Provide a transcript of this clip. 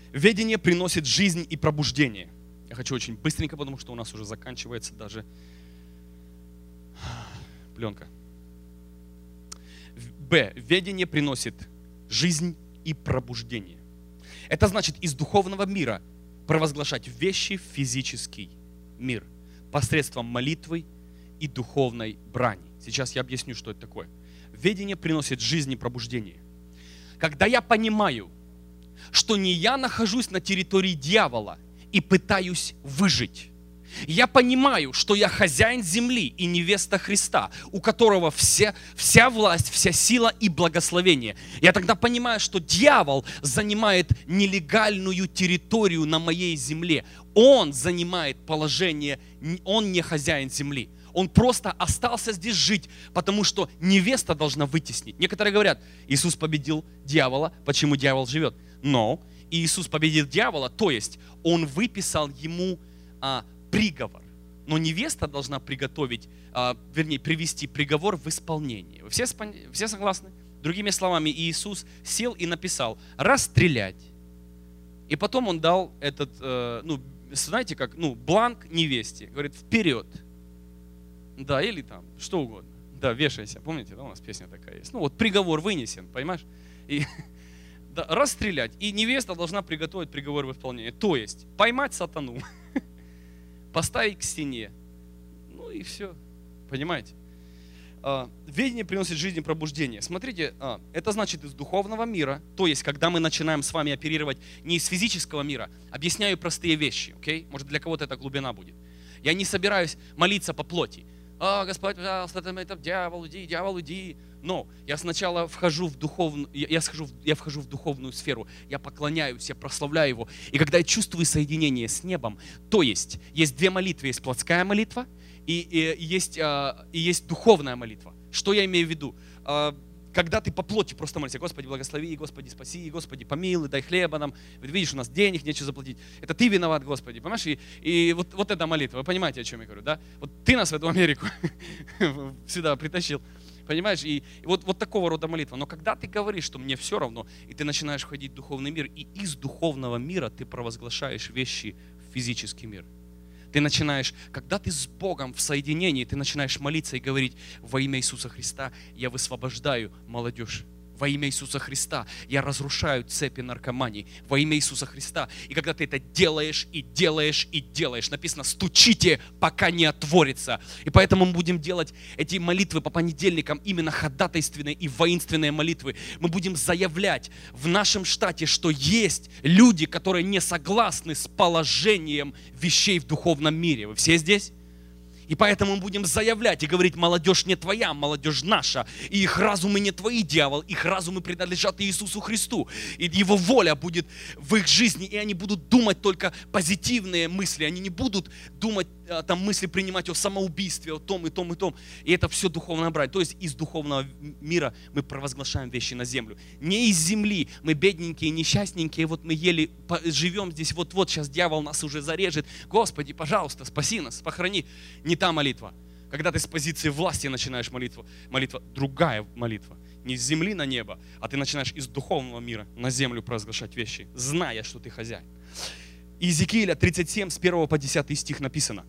Ведение приносит жизнь и пробуждение. Я хочу очень быстренько, потому что у нас уже заканчивается даже пленка. Б. Ведение приносит жизнь и пробуждение. Это значит из духовного мира провозглашать вещи в физический мир посредством молитвы и духовной брани. Сейчас я объясню, что это такое. Ведение приносит жизнь и пробуждение. Когда я понимаю, что не я нахожусь на территории дьявола и пытаюсь выжить. Я понимаю, что я хозяин земли и невеста Христа, у которого вся власть, вся сила и благословение. Я тогда понимаю, что дьявол занимает нелегальную территорию на моей земле. Он занимает положение, он не хозяин земли. Он просто остался здесь жить, потому что невеста должна вытеснить. Некоторые говорят, Иисус победил дьявола, почему дьявол живет? Но Иисус победил дьявола, то есть Он выписал ему приговор. Но невеста должна привести приговор в исполнение. Вы все согласны? Другими словами, Иисус сел и написал расстрелять. И потом Он дал этот, знаете как, бланк невесте. Говорит, вперед. Да, или там, что угодно. Да, вешайся. Помните, да, у нас песня такая есть. Приговор вынесен, понимаешь? И да, расстрелять. И невеста должна приготовить приговор в исполнение. То есть, поймать сатану, поставить к стене. И все. Понимаете? Ведение приносит жизнь и пробуждение. Смотрите, это значит из духовного мира, то есть, когда мы начинаем с вами оперировать не из физического мира, объясняю простые вещи, окей? Может, для кого-то это глубина будет. Я не собираюсь молиться по плоти. Господь, пожалуйста, это дьявол, уйди. Но я сначала вхожу в духовную сферу, я поклоняюсь, я прославляю Его. И когда я чувствую соединение с небом, то есть две молитвы, есть плотская молитва и есть духовная молитва. Что я имею в виду? Когда ты по плоти просто молишься, Господи, благослови, Господи, спаси, Господи, помилуй, дай хлеба нам. Видишь, у нас денег нечего заплатить. Это ты виноват, Господи, понимаешь? И вот эта молитва, вы понимаете, о чем я говорю, да? Вот ты нас в эту Америку сюда притащил, понимаешь? И вот такого рода молитва. Но когда ты говоришь, что мне все равно, и ты начинаешь входить в духовный мир, и из духовного мира ты провозглашаешь вещи в физический мир. Ты начинаешь, когда ты с Богом в соединении, ты начинаешь молиться и говорить: во имя Иисуса Христа я высвобождаю молодежь. Во имя Иисуса Христа я разрушаю цепи наркомании. Во имя Иисуса Христа. И когда ты это делаешь, написано: стучите, пока не отворится. И поэтому мы будем делать эти молитвы по понедельникам, именно ходатайственные и воинственные молитвы. Мы будем заявлять в нашем штате, что есть люди, которые не согласны с положением вещей в духовном мире. Вы все здесь? И поэтому мы будем заявлять и говорить: молодежь не твоя, молодежь наша. И их разумы не твои, дьявол, их разумы принадлежат Иисусу Христу. И Его воля будет в их жизни, и они будут думать только позитивные мысли. Они не будут думать, там мысли принимать о самоубийстве, о том и том и том. И это все духовно брать. То есть из духовного мира мы провозглашаем вещи на землю. Не из земли. Мы бедненькие, несчастненькие, вот мы еле живем здесь, вот сейчас дьявол нас уже зарежет. Господи, пожалуйста, спаси нас, похорони. Не та молитва. Когда ты с позиции власти начинаешь молитва другая молитва. Не с земли на небо, а ты начинаешь из духовного мира на землю провозглашать вещи, зная, что ты хозяин. Иезекииля 37, с 1 по 10 стих написано: